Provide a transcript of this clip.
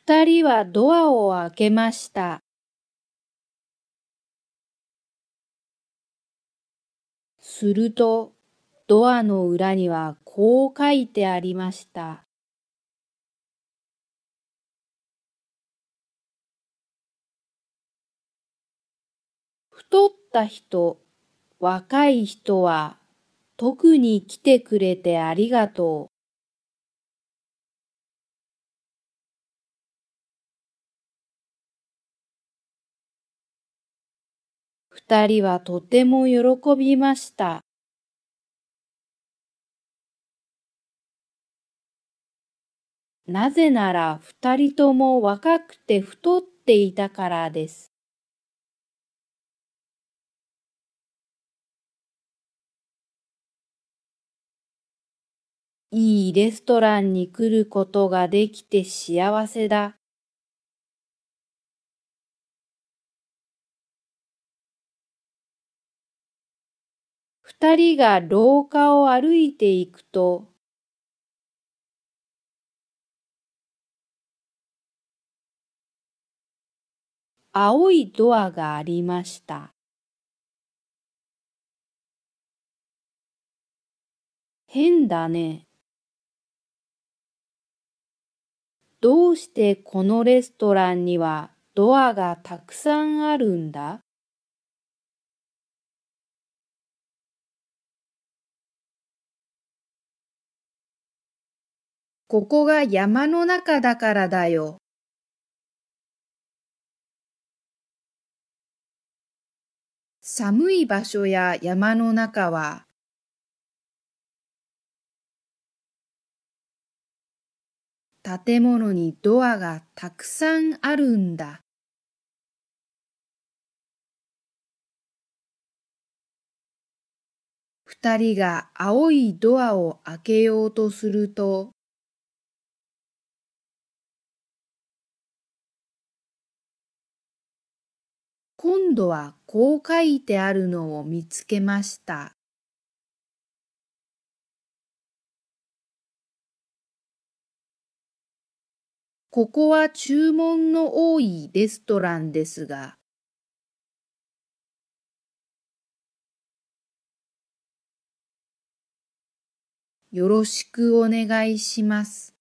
二人はドアを開けました。すると、ドアの裏にはこう書いてありました。太った人、若い人は、特に来てくれてありがとう。二人はとても喜びました。なぜなら二人とも若くて太っていたからです。いいレストランに来ることができて幸せだ。二人が廊下を歩いていくと、青いドアがありました。変だね。どうしてこのレストランにはドアがたくさんあるんだ？ここが山の中だからだよ。寒い場所や山の中は建物にドアがたくさんあるんだ。二人が青いドアを開けようとすると、今度はこう書いてあるのを見つけました。ここは注文の多いレストランですが、よろしくお願いします。